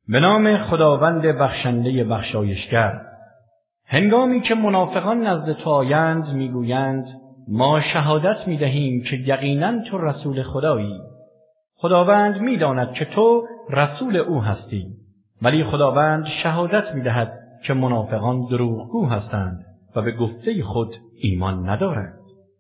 به نام خداوند بخشنده بخشایشگر. هنگامی که منافقان نزد تو آیند میگویند ما شهادت میدهیم که یقینا تو رسول خدایی. خداوند میداند که تو رسول او هستی، ولی خداوند شهادت میدهد که منافقان دروغگو هستند و به گفته خود ایمان ندارند.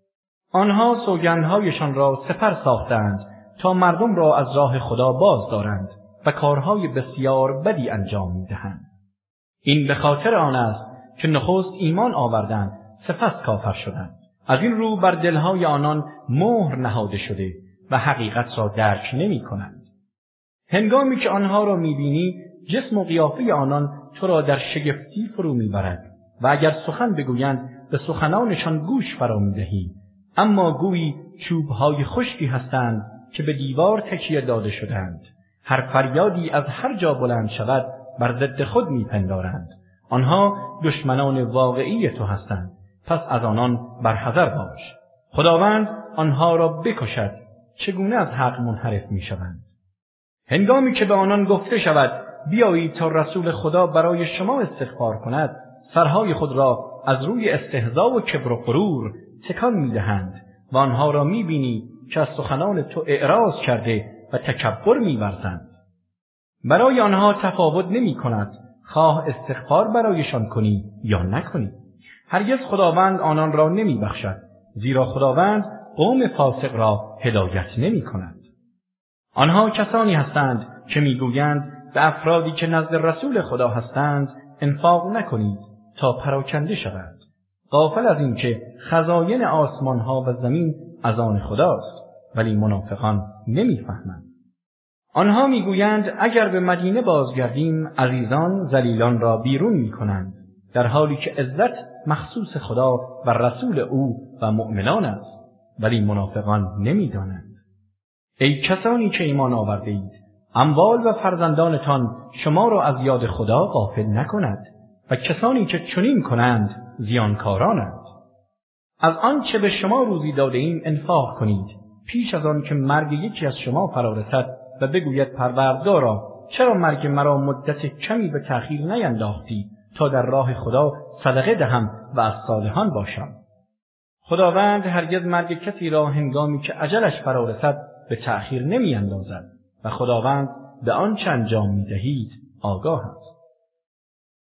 آنها سوگندهایشان را سپر ساختند تا مردم را از راه خدا باز دارند و کارهای بسیار بدی انجام میدهند. این به خاطر آن است که نخست ایمان آوردند سپس کافر شدند. از این رو بر دلهای آنان مهر نهاده شده و حقیقت را درک نمی کنند. هنگامی که آنها را میبینی جسم و قیافه آنان تو را در شگفتی فرو میبرد و اگر سخن بگویند به سخنانشان گوش فرا میدهی، اما گویی چوبهای خشکی هستند که به دیوار تکیه داده شدند. هر فریادی از هر جا بلند شود بر ضد خود میپندارند. آنها دشمنان واقعی تو هستند، پس از آنان برحذر باش. خداوند آنها را بکشد، چگونه از حق منحرف میشوند. هنگامی که به آنان گفته شود بیایید تا رسول خدا برای شما استغفار کند، سرهای خود را از روی استهزا و کبر و غرور تکان میدهند و آنها را میبینی که از سخنان تو اعراض کرده و تکبر می‌ورزند. برای آنها تفاوت نمی‌کند خواه استغفار برایشان کنی یا نکنی. هرگز خداوند آنان را نمی‌بخشد، زیرا خداوند قوم فاسق را هدایت نمی‌کند. آنها کسانی هستند که می‌گویند به افرادی که نزد رسول خدا هستند انفاق نکنید تا پراکنده شود، غافل از این که خزاین آسمان‌ها و زمین از آن خداست، ولی منافقان نمی‌فهمند. آنها میگویند اگر به مدینه بازگردیم عزیزان ذلیلان را بیرون می‌کنند، در حالی که عزت مخصوص خدا و رسول او و مؤمنان است، ولی منافقان نمی‌دانند. ای کسانی که ایمان آورده اید، اموال و فرزندانتان شما را از یاد خدا غافل نکند و کسانی که چنین کنند زیانکارانند. از آنچه به شما روزی داده ایم انفاق کنید پیش از آن که مرگ یکی از شما فرا رسد و بگوید پروردگارا چرا مرگ مرا مدت کمی به تأخیر نینداختی تا در راه خدا صدقه دهم و از صالحان باشم. خداوند هرگز مرگ کسی را هنگامی که اجلش فرا رسد به تأخیر نمی اندازد و خداوند به آنچه انجام می دهید آگاه است.